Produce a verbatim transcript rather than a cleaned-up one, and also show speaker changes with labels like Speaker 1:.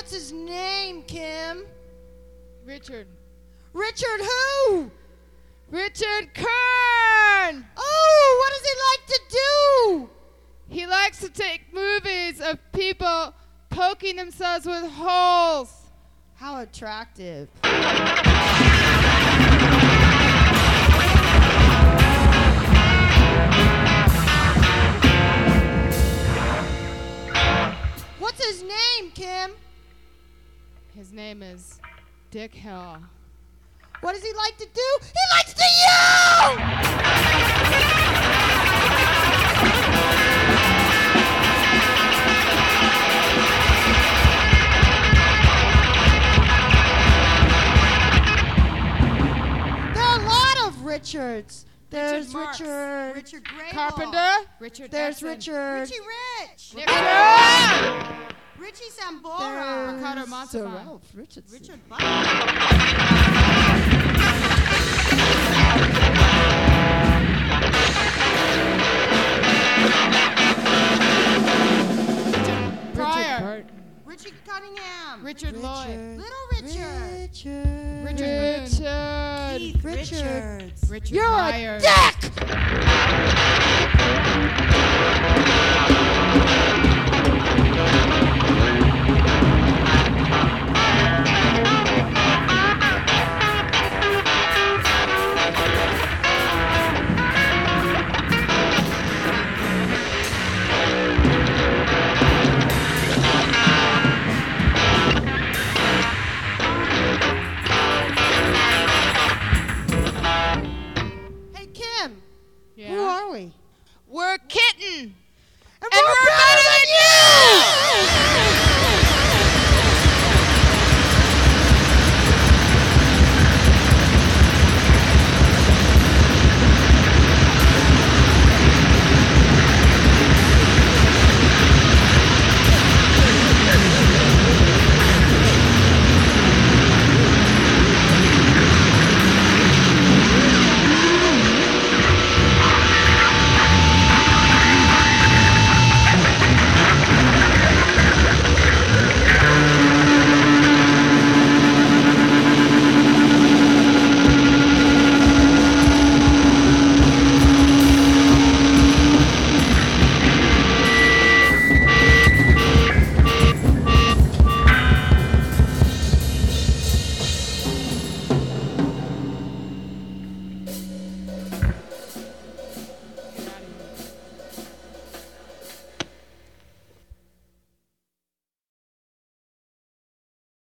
Speaker 1: what's his name, Kim?
Speaker 2: Richard.
Speaker 1: Richard who?
Speaker 2: Richard Kern!
Speaker 1: Oh, what does he like to do?
Speaker 2: He likes to take movies of people poking themselves with holes.
Speaker 1: How attractive. What's his name, Kim?
Speaker 2: His name is Dick Hill.
Speaker 1: What does he like to do? He likes to yell! There are a lot of Richards. There's
Speaker 3: Richard Marx,
Speaker 1: Richard.
Speaker 3: Richard Grable.
Speaker 2: Carpenter. Richard
Speaker 1: There's
Speaker 2: Jackson.
Speaker 1: Richard.
Speaker 3: Richie Rich.
Speaker 2: Nick Carter.
Speaker 3: Richie Sambora.
Speaker 2: Ricardo
Speaker 1: Sir
Speaker 2: Montalban.
Speaker 1: Ralph Richardson.
Speaker 3: Richard Butler.
Speaker 2: Pryor.
Speaker 3: Richie Cunningham.
Speaker 2: Richard Lloyd.
Speaker 3: Little Richard.
Speaker 1: Richard.
Speaker 2: Richard Boone.
Speaker 3: Keith
Speaker 1: Richard.
Speaker 3: Richards.
Speaker 2: Richard
Speaker 1: You're
Speaker 2: Myers.
Speaker 1: a dick!